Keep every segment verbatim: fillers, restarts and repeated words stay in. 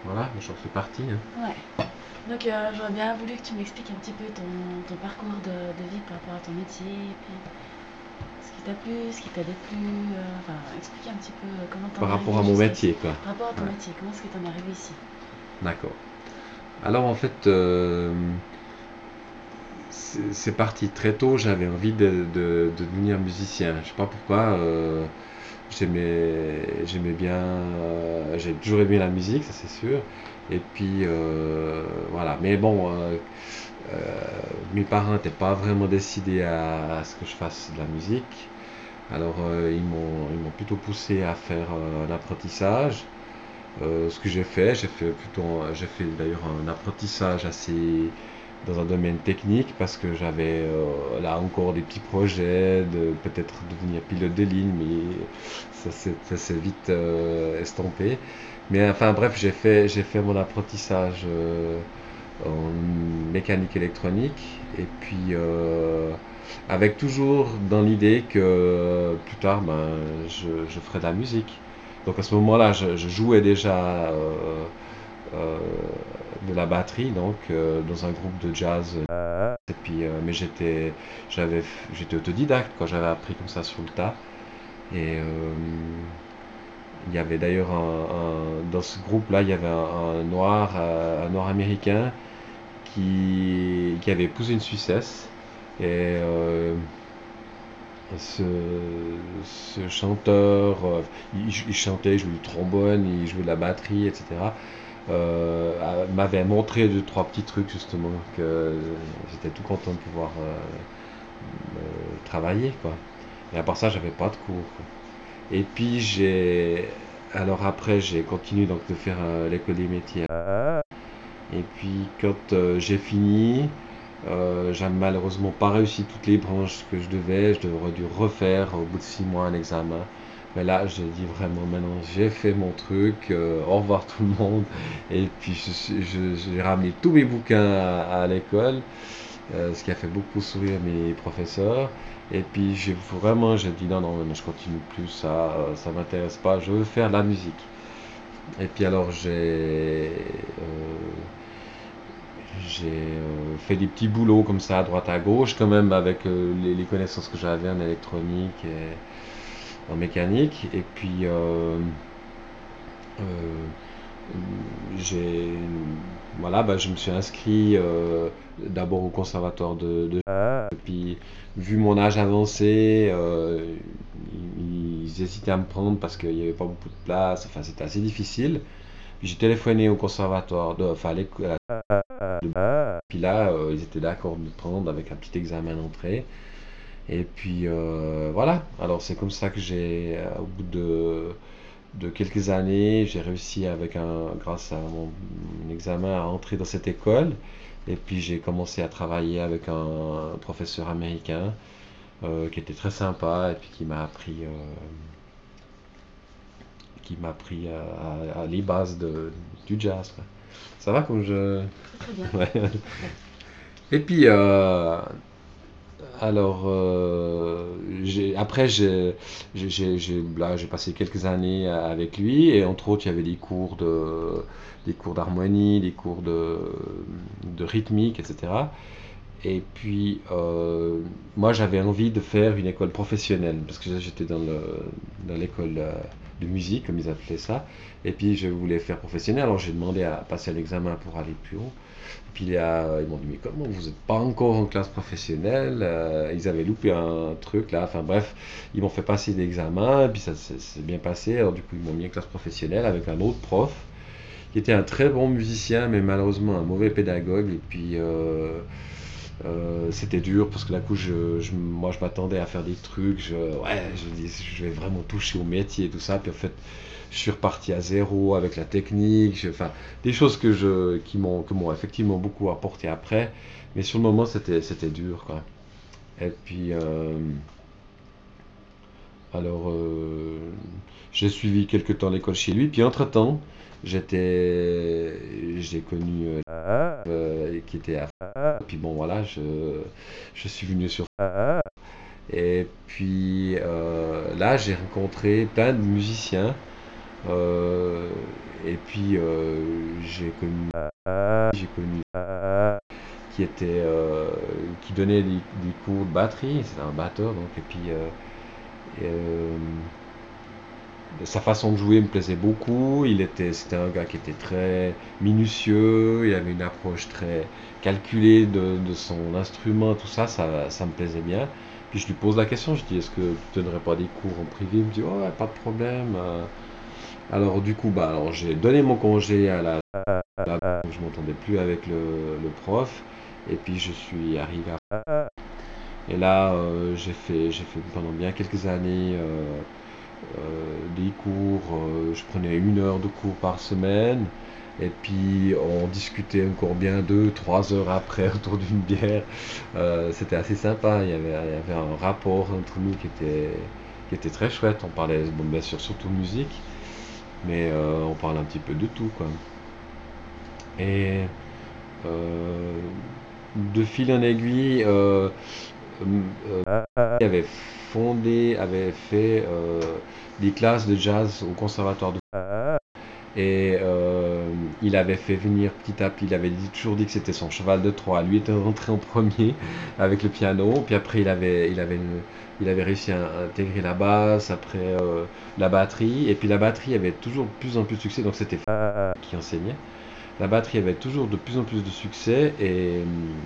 voilà, j'en fais partie. Hein. Ouais. Donc euh, j'aurais bien voulu que tu m'expliques un petit peu ton, ton parcours de, de vie par rapport à ton métier, et puis ce qui t'a plu, ce qui t'a déplu, euh, enfin explique un petit peu euh, comment t'en Par es rapport arrivé à mon jusqu'ici. métier, quoi. Par rapport à ton Ouais, métier, comment est-ce que t'en es arrivé ici? d'accord. Alors en fait, euh, c'est c'est parti très tôt, j'avais envie de, de- de devenir musicien. Je sais pas pourquoi, euh, j'aimais, j'aimais bien, euh, j'ai toujours aimé la musique, ça c'est sûr. Et puis euh, voilà, mais bon, euh, euh, mes parents n'étaient pas vraiment décidés à, à ce que je fasse de la musique. Alors euh, ils m'ont, ils m'ont plutôt poussé à faire euh, un apprentissage. Euh, ce que j'ai fait, j'ai fait plutôt, j'ai fait d'ailleurs un apprentissage assez dans un domaine technique parce que j'avais euh, là encore des petits projets de peut-être devenir pilote de ligne, mais ça s'est ça s'est vite euh, estompé. Mais enfin bref, j'ai fait j'ai fait mon apprentissage euh, en mécanique électronique et puis euh, avec toujours dans l'idée que plus tard ben, je, je ferai de la musique. Donc à ce moment-là, je, je jouais déjà euh, euh, de la batterie donc euh, dans un groupe de jazz. Et puis, euh, mais j'étais, j'avais, j'étais autodidacte quand j'avais appris comme ça sur le tas. Et euh, il y avait d'ailleurs un, un- dans ce groupe-là, il y avait un, un noir, euh, un noir américain qui, qui avait épousé une Suissesse. Et euh, ce, ce chanteur, euh, il, il chantait, il jouait du trombone, il jouait de la batterie, et cetera euh, m'avait montré deux, trois petits trucs justement que j'étais tout content de pouvoir euh, euh, travailler quoi. Et à part ça, j'avais pas de cours. Quoi. Et puis j'ai, alors après j'ai continué donc de faire euh, l'école des métiers. Et puis quand euh, j'ai fini, euh, j'ai malheureusement pas réussi toutes les branches que je devais. Je devrais dû refaire au bout de six mois un examen. Mais là, j'ai dit vraiment, maintenant, j'ai fait mon truc. Euh, au revoir tout le monde. Et puis, je suis- je- j'ai ramené tous mes bouquins à, à l'école, euh, ce qui a fait beaucoup sourire mes professeurs. Et puis, j'ai vraiment, j'ai dit non, non, non, je continue plus, ça, euh, ça m'intéresse pas. Je veux faire de la musique. Et puis, alors, j'ai euh, j'ai euh, fait des petits boulots comme ça à droite à gauche, quand même avec euh, les, les connaissances que j'avais en électronique et en mécanique. Et puis euh, euh, j'ai voilà, bah, je me suis inscrit euh, d'abord au conservatoire de, de et puis vu mon âge avancé, euh, ils, ils hésitaient à me prendre parce qu'il n'y avait pas beaucoup de place. Enfin, c'était assez difficile. Puis j'ai téléphoné au conservatoire, de, enfin à l'école. Puis là, euh, ils étaient d'accord de me prendre avec un petit examen d'entrée. Et puis euh, voilà, alors c'est comme ça que j'ai, euh, au bout de, de quelques années, j'ai réussi avec un, grâce à mon, mon examen à entrer dans cette école. Et puis j'ai commencé à travailler avec un, un professeur américain euh, qui était très sympa et puis qui m'a appris, euh, qui m'a appris à, à- à les bases de, du jazz. Quoi. Ça va comme je... Très très bien, Ouais. parfait. Et puis, euh, Alors, euh, j'ai- après, j'ai j'ai- j'ai- j'ai- là, j'ai passé quelques années avec lui et entre autres, il y avait des cours de, des cours d'harmonie, des cours de, de rythmique, et cetera. Et puis, euh, moi, j'avais envie de faire une école professionnelle parce que j'étais dans le, dans l'école euh, de musique, comme ils appelaient ça. Et puis, je voulais faire professionnel. Alors, j'ai demandé à passer l'examen pour aller plus haut. Puis là, ils m'ont dit, mais comment vous n'êtes pas encore en classe professionnelle? Euh, Ils avaient loupé un truc là. Enfin bref, ils m'ont fait passer l'examen, et puis ça s'est bien passé. Alors du coup, ils m'ont mis en classe professionnelle avec un autre prof qui était un très bon musicien, mais malheureusement un mauvais pédagogue. Et puis euh, euh, c'était dur parce que d'un coup, je, je- moi je m'attendais à faire des trucs. Je, ouais, je dis, je vais vraiment toucher au métier et tout ça. Puis en fait, je suis reparti à zéro avec la technique. Je- enfin, des choses que je, qui m'ont, que m'ont effectivement beaucoup apporté après. Mais sur le moment, c'était, c'était dur, quoi. Et puis, euh, alors, euh, j'ai suivi quelques temps l'école chez lui. Puis entre-temps, j'étais, j'ai connu euh, euh, qui était à... Puis bon, voilà, je, je suis venu sur... Et puis euh, là, j'ai rencontré plein de musiciens. Euh, et puis euh, j'ai connu, j'ai connu qui était, euh, qui donnait des, des cours de batterie, c'est un batteur donc, et puis euh, et, euh, sa façon de jouer me plaisait beaucoup. Il était, c'était un gars qui était très minutieux, il avait une approche très calculée de, de son instrument, tout ça, ça, ça me plaisait bien. Puis je lui pose la question, je dis est-ce que tu ne donnerais pas des cours en privé? Il me dit oh, ouais, pas de problème. Euh, Alors du coup, bah, alors j'ai donné mon congé à la, la je m'entendais plus avec le, le prof, et puis je suis arrivé à... Et là, euh, j'ai fait, j'ai fait pendant bien quelques années euh, euh, des cours, euh, je prenais une heure de cours par semaine, et puis on discutait encore bien deux, trois heures après autour d'une bière. Euh, c'était assez sympa, il y avait, il y avait un rapport entre nous qui était, qui était très chouette. On parlait, bon, bien sûr, surtout musique, mais euh, on parlait un petit peu de tout, quoi. Et euh, de fil en aiguille, euh, euh, il avait fondé, avait fait euh, des classes de jazz au conservatoire de... Et euh, il avait fait venir petit à petit, il avait dit, toujours dit que c'était son cheval de Troie. Lui était rentré en premier avec le piano, puis après il avait, il avait, une- il avait réussi à intégrer la basse, après euh, la batterie, et puis la batterie avait toujours de plus en plus de succès, donc c'était qui enseignait. La batterie avait toujours de plus en plus de succès, et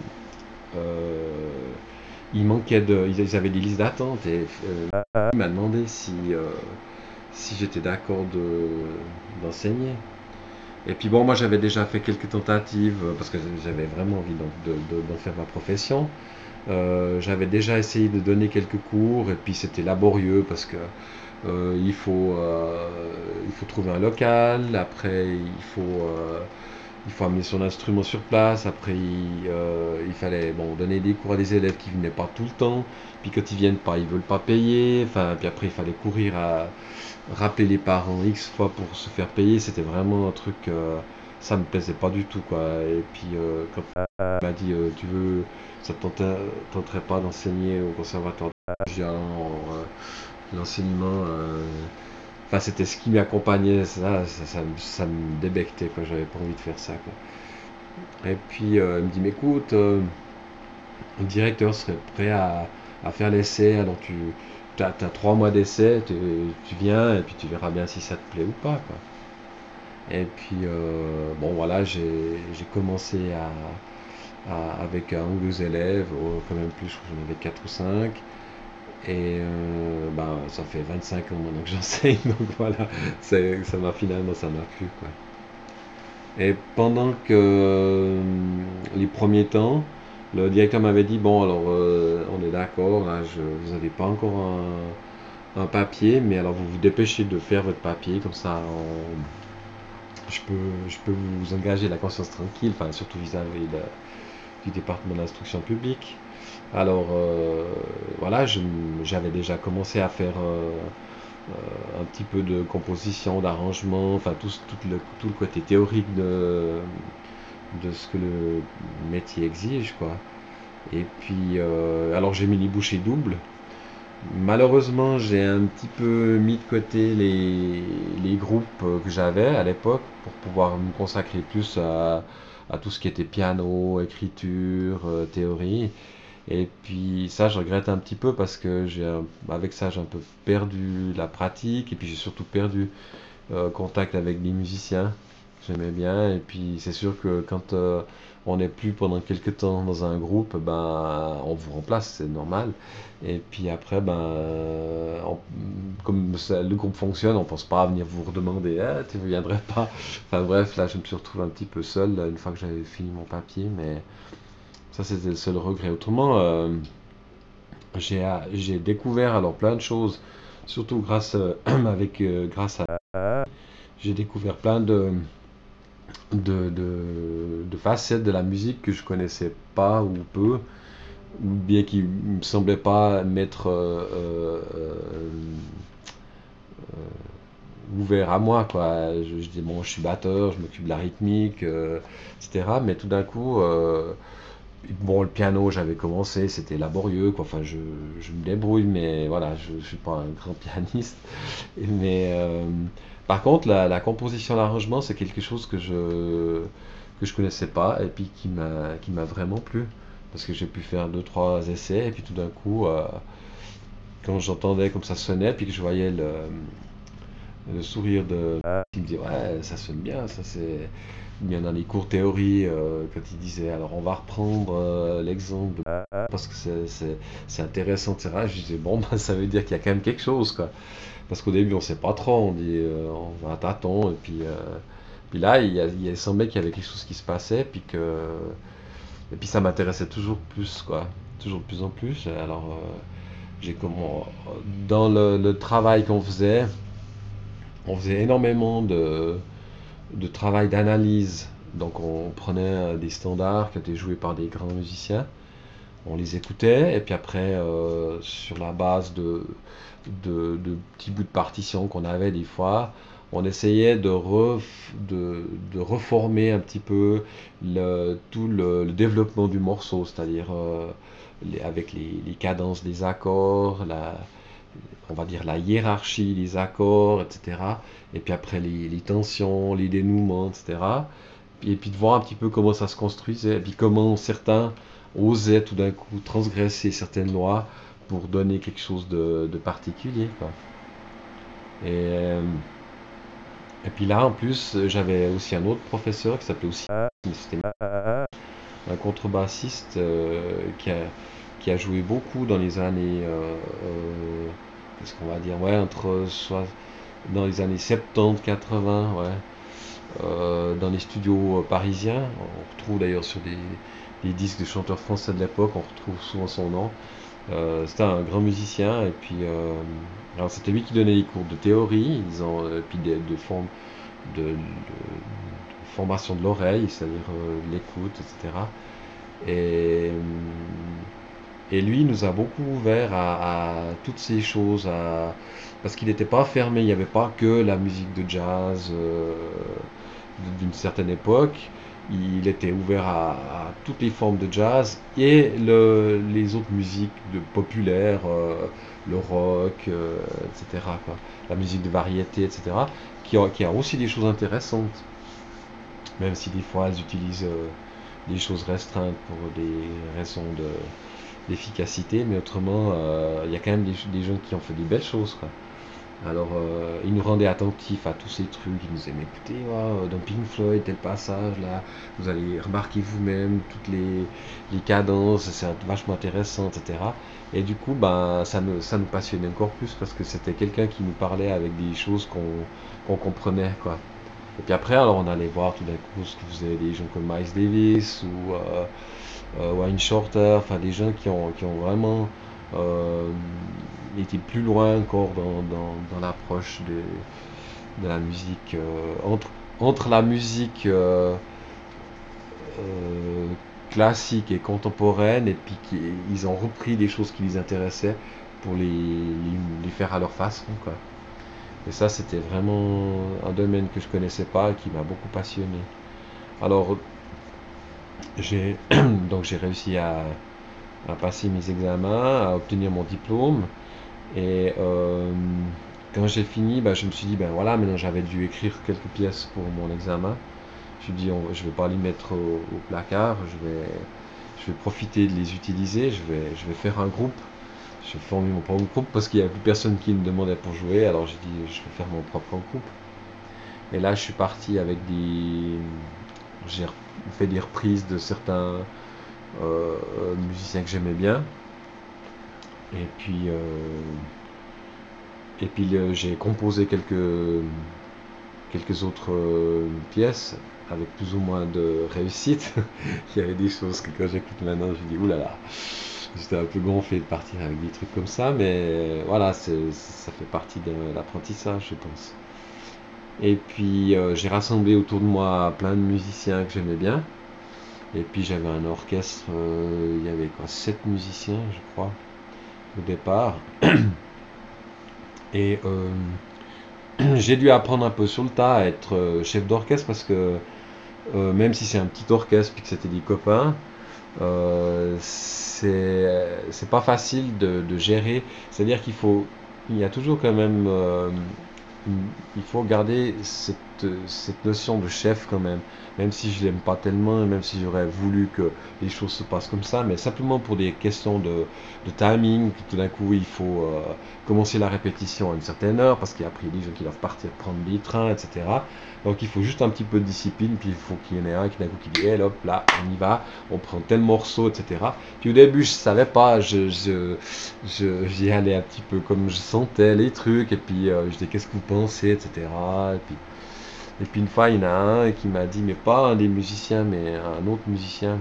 euh, il manquait de, ils avaient des listes d'attente, et euh, il m'a demandé si, euh, si j'étais d'accord de, d'enseigner. Et puis bon, moi j'avais déjà fait quelques tentatives euh, parce que j'avais vraiment envie d'en de- de- d'en faire ma profession. Euh, j'avais déjà essayé de donner quelques cours et puis c'était laborieux parce que euh, il faut, euh, il faut trouver un local, après il faut, euh, il faut amener son instrument sur place, après il, euh, il fallait bon, donner des cours à des élèves qui venaient pas tout le temps, puis quand ils viennent pas, ils veulent pas payer, enfin, puis après il fallait courir à rappeler les parents X fois pour se faire payer, c'était vraiment un truc, euh, ça me plaisait pas du tout, quoi. Et puis euh, quand il m'a dit, euh, tu veux, ça te tente- tenterait pas d'enseigner au conservatoire? J'ai dit, ah non, euh, l'enseignement, euh, enfin c'était ce qui m'accompagnait, ça, ça, ça, me ça me débectait, quoi. J'avais pas envie de faire ça, quoi. Et puis euh, il me dit, mais écoute, euh, le directeur serait prêt à, à faire l'essai, alors tu as, trois mois d'essai, tu, tu viens et puis tu verras bien si ça te plaît ou pas, quoi. Et puis, euh, bon, voilà, j'ai j'ai commencé à, à- avec un ou deux élèves, oh, quand même plus, je crois que j'en avais quatre ou cinq. Et euh, ben, ça fait vingt-cinq ans maintenant que j'enseigne, donc voilà, c'est- ça m'a finalement, ça m'a plu, quoi. Et pendant que euh, les premiers temps, le directeur m'avait dit, bon, alors, euh, on est d'accord, là, je, vous n'avez pas encore un, un papier, mais alors vous vous dépêchez de faire votre papier, comme ça, on- je peux, je peux vous engager la conscience tranquille, enfin, surtout vis-à-vis de- du département d'instruction publique. Alors, euh, voilà, je- j'avais déjà commencé à faire euh, euh, un petit peu de composition, d'arrangement, enfin, tout, ce- tout le, tout le côté théorique de, de ce que le métier exige, quoi. Et puis, euh, alors j'ai mis les bouchées doubles. Malheureusement, j'ai un petit peu mis de côté les, les groupes euh, que j'avais à l'époque pour pouvoir me consacrer plus à, à tout ce qui était piano, écriture, euh, théorie. Et puis ça, je regrette un petit peu parce que j'ai, un- avec ça, j'ai un peu perdu la pratique et puis j'ai surtout perdu euh, contact avec des musiciens. J'aimais bien. Et puis c'est sûr que quand euh, on n'est plus pendant quelques temps dans un groupe, ben on vous remplace, c'est normal. Et puis après, ben euh, on- comme ça- le groupe fonctionne, on pense pas à venir vous redemander, ah, tu ne viendrais pas. Enfin bref, là je me suis retrouvé un petit peu seul là, une fois que j'avais fini mon papier, mais ça c'était le seul regret. Autrement, euh, j'ai j'ai découvert alors plein de choses, surtout grâce euh, avec euh, grâce à j'ai découvert plein de de, de, de facettes de la musique que je connaissais pas ou peu, ou bien qui me semblaient pas m'être euh, euh, euh, ouvert à moi, quoi. Je, je dis, bon, je suis batteur, je m'occupe de la rythmique, euh, et cetera. Mais tout d'un coup, euh, bon, le piano, j'avais commencé, c'était laborieux, quoi. Enfin, je, je me débrouille, mais voilà, je, je suis pas un grand pianiste. Mais euh, Par contre, la, la composition, l'arrangement, c'est quelque chose que je que je connaissais pas et puis qui m'a qui m'a vraiment plu parce que j'ai pu faire deux trois essais et puis tout d'un coup, euh, quand j'entendais comme ça sonnait puis que je voyais le, le sourire de qui me dit ouais ça sonne bien, ça c'est bien dans les cours théorie euh, quand il disait alors on va reprendre euh, l'exemple de parce que c'est c'est- c'est intéressant, et cetera. Je disais bon bah, ça veut dire qu'il y a quand même quelque chose quoi. Parce qu'au début, on sait pas trop, on dit, euh, on va à tâtons, et puis, euh, puis là, il, y a, il y a- semblait qu'il y avait quelque chose qui se passait, puis que, et puis ça m'intéressait toujours plus, quoi, toujours de plus en plus. Alors, euh, j'ai comment, dans le, le travail qu'on faisait, on faisait énormément de, de travail d'analyse. Donc, on prenait euh, des standards qui étaient joués par des grands musiciens, on les écoutait, et puis après, euh, sur la base de, de, de petits bouts de partition qu'on avait des fois, on essayait de, ref- de, de reformer un petit peu le, tout le, le développement du morceau, c'est-à-dire euh, les- avec les, les cadences des accords, la, on va dire la hiérarchie des accords, et cetera. Et puis après les, les tensions, les dénouements, et cetera. Et puis de voir un petit peu comment ça se construisait, et puis comment certains osaient tout d'un coup transgresser certaines lois pour donner quelque chose de, de particulier, quoi. Et, euh, et puis là, en plus, j'avais aussi un autre professeur qui s'appelait aussi, c'était un contrebassiste euh, qui a, qui a joué beaucoup dans les années, euh, euh, qu'est-ce qu'on va dire, ouais, entre soit dans les années soixante-dix quatre-vingts, ouais, euh, dans les studios parisiens. On retrouve d'ailleurs sur des, des disques de chanteurs français de l'époque, on retrouve souvent son nom. Euh, c'était un grand musicien, et puis euh, alors c'était lui qui donnait les cours de théorie, disons, et puis de, de, forme, de, de- de formation de l'oreille, c'est-à-dire euh, l'écoute, et cetera. Et, euh, et lui nous a beaucoup ouvert à, à toutes ces choses, à- parce qu'il n'était pas fermé, il n'y avait pas que la musique de jazz euh, d'une certaine époque. Il était ouvert à, à toutes les formes de jazz et le- les autres musiques de, populaires, euh, le rock, euh, et cetera quoi. La musique de variété, et cetera, qui a, qui a aussi des choses intéressantes, même si des fois elles utilisent euh, des choses restreintes pour des raisons de, d'efficacité, mais autrement, euh, il y a quand même des, des gens qui ont fait des belles choses, quoi. Alors, euh, il nous rendait attentifs à tous ces trucs. Il nous disait, mais écoutez, ouais, dans Pink Floyd, tel passage là, vous allez remarquer vous-même toutes les, les cadences, c'est vachement intéressant, et cetera. Et du coup, ben, ça nous, ça nous passionnait encore plus parce que c'était quelqu'un qui nous parlait avec des choses qu'on qu'on comprenait, quoi. Et puis après, alors on allait voir tout d'un coup ce que faisaient des gens comme Miles Davis ou euh, euh, Wayne Shorter, enfin des gens qui ont, qui ont vraiment euh, été plus loin encore dans, dans, dans l'approche de, de la musique, euh, entre, entre la musique euh, euh, classique et contemporaine, et puis qui, ils ont repris des choses qui les intéressaient pour les, les, les faire à leur façon, quoi. Et ça, c'était vraiment un domaine que je connaissais pas et qui m'a beaucoup passionné. Alors, j'ai donc j'ai réussi à, à passer mes examens, à obtenir mon diplôme. Et euh, quand j'ai fini, bah, je me suis dit, ben voilà, maintenant j'avais dû écrire quelques pièces pour mon examen. Je me suis dit, on- je vais pas les mettre au, au placard, je vais, je vais profiter de les utiliser, je vais, je vais faire un groupe. Je vais former mon propre groupe parce qu'il n'y avait plus personne qui me demandait pour jouer, alors j'ai dit, je vais faire mon propre groupe. Et là, je suis parti avec des. J'ai fait des reprises de certains euh, musiciens que j'aimais bien. Et puis, euh, et puis euh, j'ai composé quelques, quelques autres euh, pièces avec plus ou moins de réussite. Il y avait des choses que quand j'écoute maintenant, je dis oulala, j'étais un peu gonflé de partir avec des trucs comme ça, mais voilà, c'est, ça fait partie de l'apprentissage, je pense. Et puis euh, j'ai rassemblé autour de moi plein de musiciens que j'aimais bien. Et puis j'avais un orchestre, euh, il y avait quoi, sept musiciens, je crois, au départ. Et euh, j'ai dû apprendre un peu sur le tas à être euh, chef d'orchestre parce que euh, même si c'est un petit orchestre puis que c'était des copains, euh, c'est c'est pas facile de, de gérer. C'est-à-dire qu'il faut, il y a toujours quand même euh, il faut garder cette, cette notion de chef quand même, même si je l'aime pas tellement, même si j'aurais voulu que les choses se passent comme ça, mais simplement pour des questions de, de timing, tout d'un coup il faut euh, commencer la répétition à une certaine heure, parce qu'après il y a des gens qui doivent partir prendre des trains, et cetera. Donc il faut juste un petit peu de discipline, puis il faut qu'il y en ait un qui d'un coup qui dit, hey, hop, là, on y va, on prend tel morceau, et cetera. Puis au début je savais pas, je, je, je- j'y allais un petit peu comme je sentais les trucs, et puis euh, je disais qu'est-ce que vous pensez, et cetera. Et puis, et puis une fois, il y en a un qui m'a dit, mais pas un des musiciens, mais un autre musicien,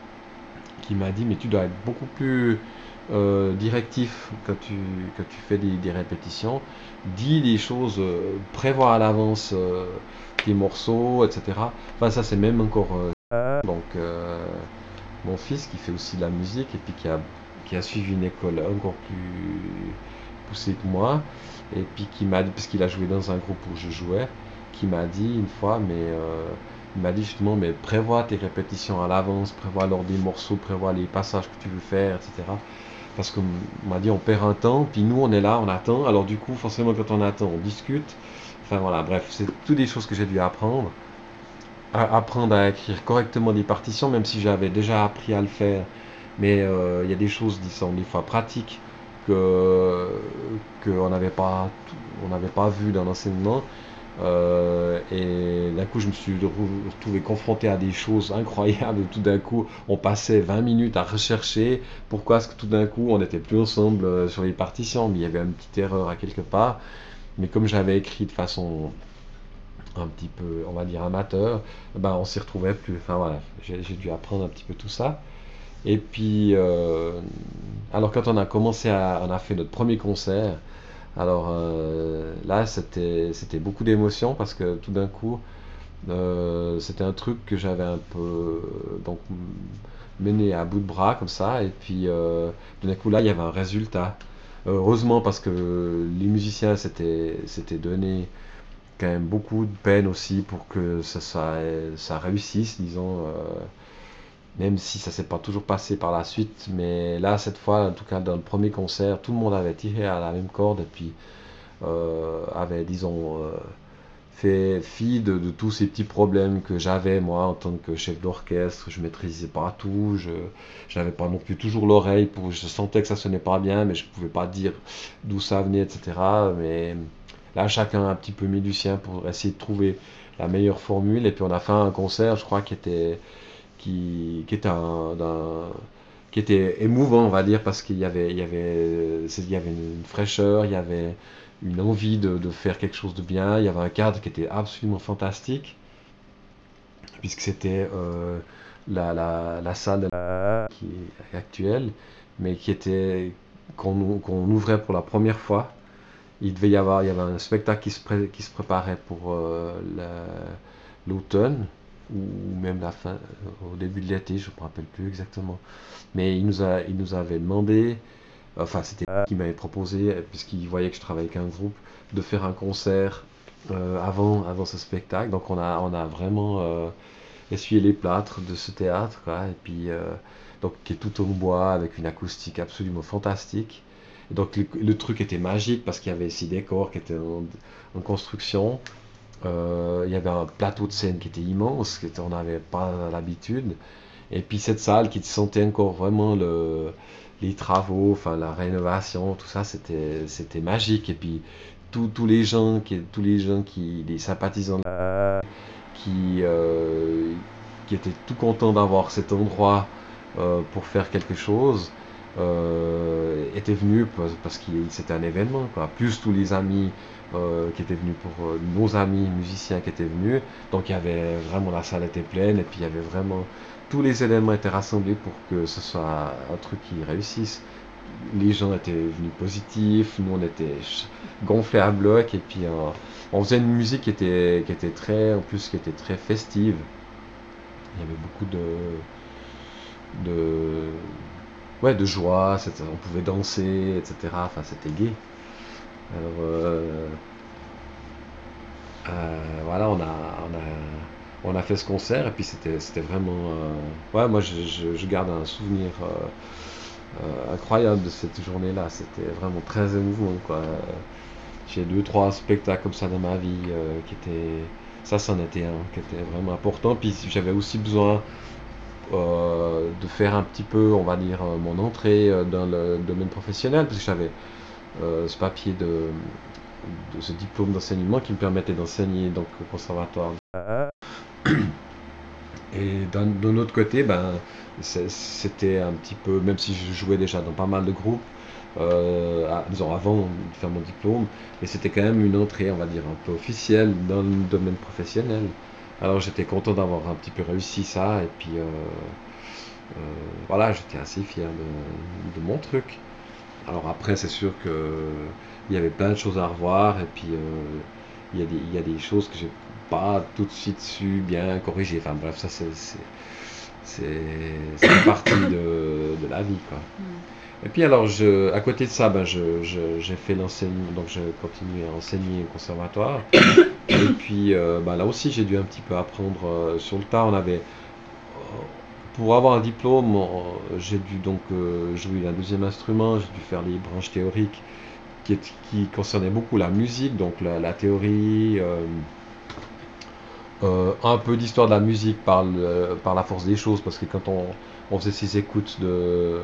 qui m'a dit, mais tu dois être beaucoup plus euh, directif quand tu, quand tu fais des, des répétitions. Dis les choses, euh, prévois à l'avance euh, tes morceaux, et cetera. Enfin, ça, c'est même encore. euh, donc, euh, mon fils qui fait aussi de la musique et puis qui a, qui a suivi une école encore plus poussée que moi, et puis qui m'a dit, parce qu'il a joué dans un groupe où je jouais, qui m'a dit une fois, mais euh, il m'a dit justement, mais prévois tes répétitions à l'avance, prévois l'ordre des morceaux, prévois les passages que tu veux faire, et cetera. Parce qu'on m'a dit, on perd un temps, puis nous on est là, on attend, alors du coup, forcément, quand on attend, on discute. Enfin voilà, bref, c'est toutes des choses que j'ai dû apprendre à- apprendre à écrire correctement des partitions, même si j'avais déjà appris à le faire. Mais euh, il y a des choses, disons, des fois pratiques que qu'on n'avait pas, on n'avait pas vu dans l'enseignement. Euh, et d'un coup, je me suis retrouvé confronté à des choses incroyables. Tout d'un coup, on passait vingt minutes à rechercher pourquoi est-ce que tout d'un coup, on n'était plus ensemble euh, sur les partitions. Mais il y avait une petite erreur à quelque part. Mais comme j'avais écrit de façon un petit peu, on va dire, amateur, ben on s'y retrouvait plus. Enfin voilà, j'ai j'ai dû apprendre un petit peu tout ça. Et puis, euh, alors quand on a commencé à, on a fait notre premier concert, alors euh, là c'était c'était beaucoup d'émotions parce que tout d'un coup, euh, c'était un truc que j'avais un peu euh, donc mené à bout de bras comme ça, et puis euh, tout d'un coup là il y avait un résultat. Heureusement parce que les musiciens s'étaient s'étaient donné quand même beaucoup de peine aussi pour que ça, ça, ça réussisse, disons, euh, même si ça s'est pas toujours passé par la suite. Mais là, cette fois, en tout cas, dans le premier concert, tout le monde avait tiré à la même corde et puis euh, avait, disons, euh, fait fi de, de tous ces petits problèmes que j'avais, moi, en tant que chef d'orchestre. Je maîtrisais pas tout, je j'avais pas non plus toujours l'oreille, pour, je sentais que ça sonnait pas bien, mais je pouvais pas dire d'où ça venait, et cetera. Mais là, chacun a un petit peu mis du sien pour essayer de trouver la meilleure formule. Et puis on a fait un concert, je crois, qui était, qui, qui était un, d'un- qui était émouvant, on va dire, parce qu'il y avait, il y avait, c'est- il y avait une fraîcheur, il y avait une envie de, de faire quelque chose de bien, il y avait un cadre qui était absolument fantastique, puisque c'était euh, la, la, la salle de la- qui est actuelle, mais qui était qu'on qu'on ouvrait pour la première fois. Il devait y avoir, il y avait un spectacle qui se, pré- qui se préparait pour euh, la- l'automne, ou même la fin, au début de l'été, je ne me rappelle plus exactement. Mais il nous a, il nous avait demandé, enfin c'était lui qui m'avait proposé, puisqu'il voyait que je travaillais avec un groupe, de faire un concert euh, avant, avant ce spectacle. Donc on a, on a vraiment euh, essuyé les plâtres de ce théâtre, quoi. Et puis, euh, donc qui est tout en bois, avec une acoustique absolument fantastique. Et donc le, le truc était magique parce qu'il y avait six décors qui étaient en, en construction. Euh, il y avait un plateau de scène qui était immense, que on n'avait pas l'habitude. Et puis cette salle qui sentait encore vraiment le, les travaux, enfin la rénovation, tout ça, c'était c'était magique. Et puis tous tous les gens qui tous les gens qui les sympathisants qui euh, qui étaient tout contents d'avoir cet endroit euh, pour faire quelque chose euh, étaient venus parce, parce que c'était un événement, quoi. Plus tous les amis euh, qui étaient venus pour euh, nos amis musiciens qui étaient venus. Donc il y avait vraiment, la salle était pleine et puis il y avait vraiment tous les éléments étaient rassemblés pour que ce soit un truc qui réussisse. Les gens étaient venus positifs, nous on était gonflés à bloc, et puis euh, on faisait une musique qui était, qui était très, en plus qui était très festive. Il y avait beaucoup de, de, ouais, de joie, on pouvait danser, et cetera. Enfin, c'était gai. Alors, euh, euh, voilà, on a, on a, on a fait ce concert et puis c'était, c'était vraiment, euh, ouais, moi je, je, je garde un souvenir euh, euh, incroyable de cette journée-là. C'était vraiment très émouvant, quoi. j'ai deux, trois spectacles comme ça dans ma vie euh, qui étaient. Ça, c'en était un qui était vraiment important. Puis j'avais aussi besoin euh, de faire un petit peu, on va dire, euh, mon entrée euh, dans le domaine professionnel, parce que j'avais euh, ce papier de, de ce diplôme d'enseignement qui me permettait d'enseigner donc au conservatoire. Et d'un d'un autre côté, ben, c'est- c'était un petit peu, même si je jouais déjà dans pas mal de groupes, euh, à- disons avant de faire mon diplôme, mais c'était quand même une entrée, on va dire, un peu officielle dans le domaine professionnel. Alors j'étais content d'avoir un petit peu réussi ça, et puis euh, euh, voilà, j'étais assez fier de, de mon truc. Alors après, c'est sûr que il y avait plein de choses à revoir, et puis euh, il y a des, il y a des choses que j'ai pas tout de suite su bien corriger. Enfin bref, ça c'est c'est c'est ça fait partie de, de la vie quoi. Mm. Et puis alors je, à côté de ça, ben je, je- j'ai fait l'enseignement, donc je continue à enseigner au conservatoire. Et puis euh, ben là aussi j'ai dû un petit peu apprendre euh, sur le tas. On avait pour avoir un diplôme, on- j'ai dû donc euh, jouer un deuxième instrument, j'ai dû faire les branches théoriques qui, est- qui concernaient beaucoup la musique, donc la, la théorie, euh, euh, un peu d'histoire de la musique par, le- par la force des choses, parce que quand on, on faisait ces écoutes de,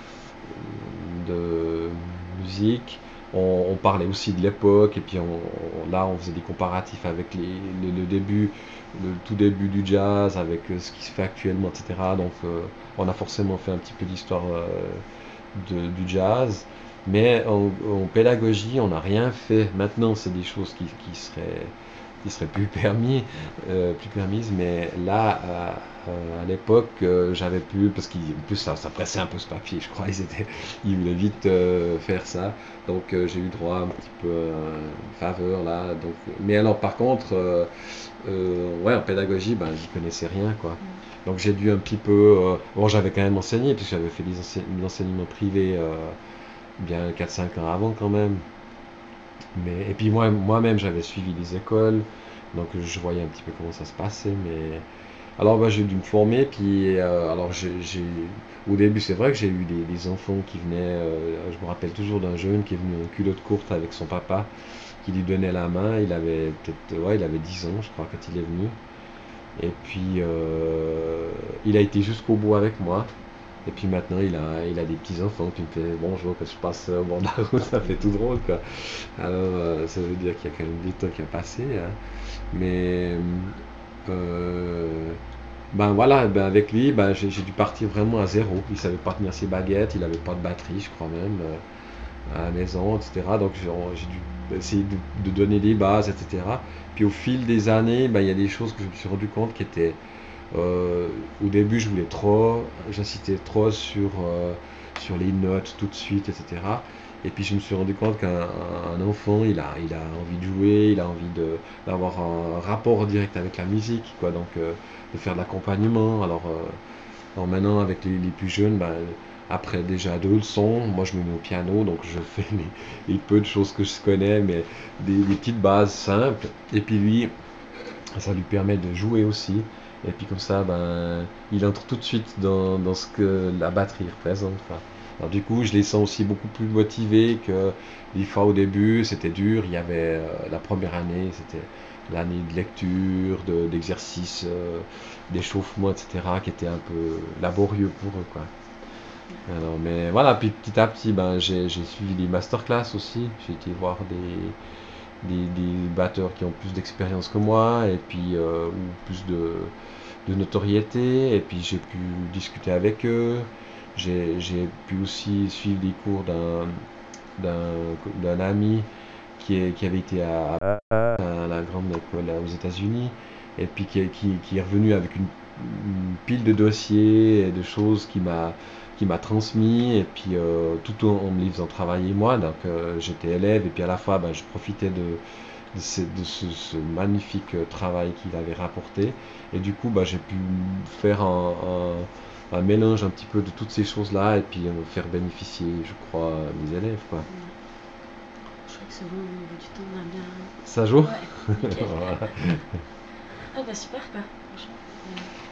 de musique, on, on parlait aussi de l'époque, et puis on, on- là on faisait des comparatifs avec les, le, le début, le tout début du jazz, avec euh, ce qui se fait actuellement, et cetera. Donc euh, on a forcément fait un petit peu d'histoire euh, de- du jazz, mais en, en pédagogie on n'a rien fait. Maintenant c'est des choses qui, qui seraient qui serait plus permis, euh, plus permise, mais là, à, à l'époque, euh, j'avais pu, parce qu'en plus ça, ça pressait un peu ce papier, je crois, ils étaient, ils voulaient vite euh, faire ça, donc euh, j'ai eu droit un petit peu à une faveur là, donc, mais alors par contre, euh, euh, ouais, en pédagogie, ben, j'y connaissais rien, quoi. Mm. Donc j'ai dû un petit peu, euh, bon j'avais quand même enseigné, puisque j'avais fait des ense- l'enseignement privé euh, bien quatre cinq ans avant quand même. Mais, et puis moi, moi-même, j'avais suivi des écoles, donc je voyais un petit peu comment ça se passait. Mais alors, bah, j'ai dû me former. Puis, euh, alors, j'ai, j'ai- au début, c'est vrai que j'ai eu des, des enfants qui venaient. Euh, je me rappelle toujours d'un jeune qui est venu en culotte courte avec son papa, qui lui donnait la main. Il avait peut-être, ouais, il avait dix ans, je crois, quand il est venu. Et puis, euh, il a été jusqu'au bout avec moi. Et puis maintenant, il a, il a des petits-enfants qui me fait bonjour quand je passe au bord de la route, ça fait tout drôle, quoi. Alors, euh, ça veut dire qu'il y a quand même du temps qui a passé, hein. Mais, euh, ben voilà, ben avec lui, ben j'ai j'ai dû partir vraiment à zéro. Il savait pas tenir ses baguettes, il avait pas de batterie, je crois même, euh, à la maison, et cetera. Donc j'ai j'ai dû essayer de, de donner des bases, et cetera. Puis au fil des années, ben, il y a des choses que je me suis rendu compte qui étaient euh, au début, je voulais trop, j'insistais trop sur, euh, sur les notes tout de suite, et cetera. Et puis je me suis rendu compte qu'un un enfant, il a, il a envie de jouer, il a envie de, d'avoir un rapport direct avec la musique, quoi. Donc euh, de faire de l'accompagnement. Alors, euh, alors maintenant, avec les, les plus jeunes, ben, après déjà deux leçons, moi je me mets au piano, donc je fais les, les peu de choses que je connais, mais des, des petites bases simples. Et puis lui, ça lui permet de jouer aussi. Et puis comme ça, ben, il entre tout de suite dans, dans ce que la batterie représente. Enfin, alors du coup, je les sens aussi beaucoup plus motivés que des fois au début, c'était dur. Il y avait euh, la première année, c'était l'année de lecture, de, d'exercice, euh, d'échauffement, et cetera, qui était un peu laborieux pour eux, quoi. Alors, mais voilà, puis petit à petit, ben, j'ai, j'ai suivi des masterclass aussi. J'ai été voir des, des, des batteurs qui ont plus d'expérience que moi et puis euh, ou plus de, de notoriété et puis j'ai pu discuter avec eux. J'ai, j'ai pu aussi suivre des cours d'un, d'un, d'un ami qui, est, qui avait été à, à la grande école aux États-Unis et puis qui, est- qui, qui est revenu avec une, une pile de dossiers et de choses qui m'a qui m'a transmis et puis euh, tout en, en me les faisant travailler moi donc euh, j'étais élève et puis à la fois ben, je profitais de, de, ce, de ce- ce magnifique euh, travail qu'il avait rapporté et du coup ben, j'ai pu faire un, un- un mélange un petit peu de toutes ces choses là et puis euh, faire bénéficier je crois mes élèves quoi. Ouais. Je crois que c'est bon, au niveau du temps, on a bien. Ça joue. Ouais, nickel. Voilà. Ah bah super quoi, franchement.